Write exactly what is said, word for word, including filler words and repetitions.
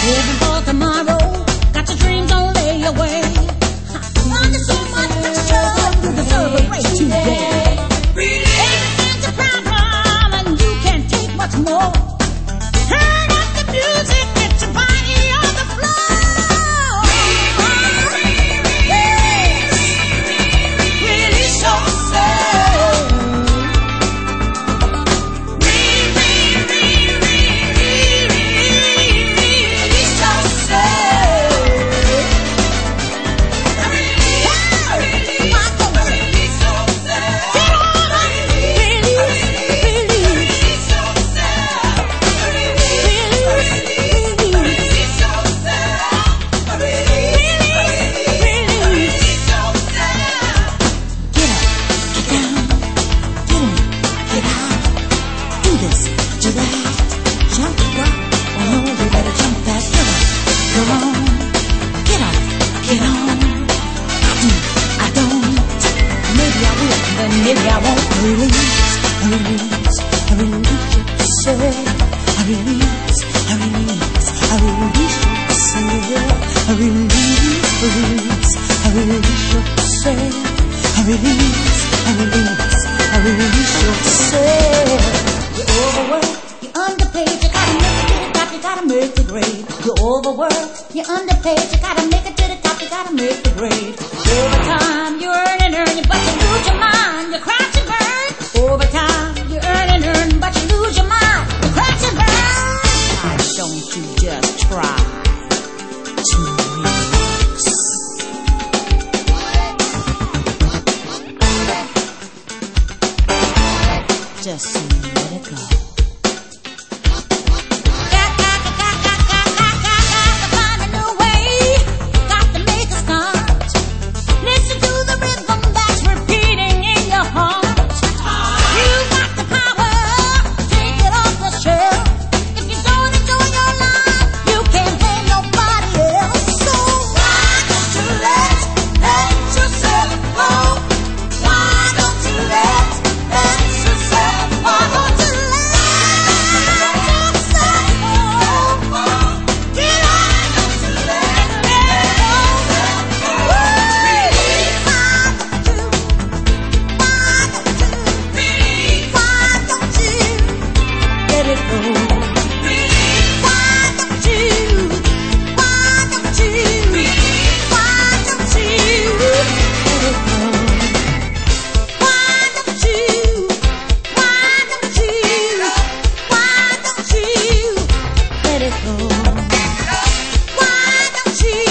Living for tomorrow, got your dreams on layaway. Under so much pressure, you deserve a break today. Everything's a problem and you can't take much more. Turn up the music, get your body on the floor. Yes, release yourself. Release Maybe I won't release, release, release yourself. I release, I release, I release yourself. I release, release, I release yourself. I release, I release, I release yourself. You're overworked, you're underpaid, you gotta make it to the top, you gotta make the grade. You're overworked, you're underpaid, you gotta make it to the top, you gotta make the grade. Overtime, you earn and earn, but you lose your mind, you crash and burn. Overtime, you earn and earn, but you lose your mind, you crash and burn. Why don't you just try to relax? Just let it go. Why don't you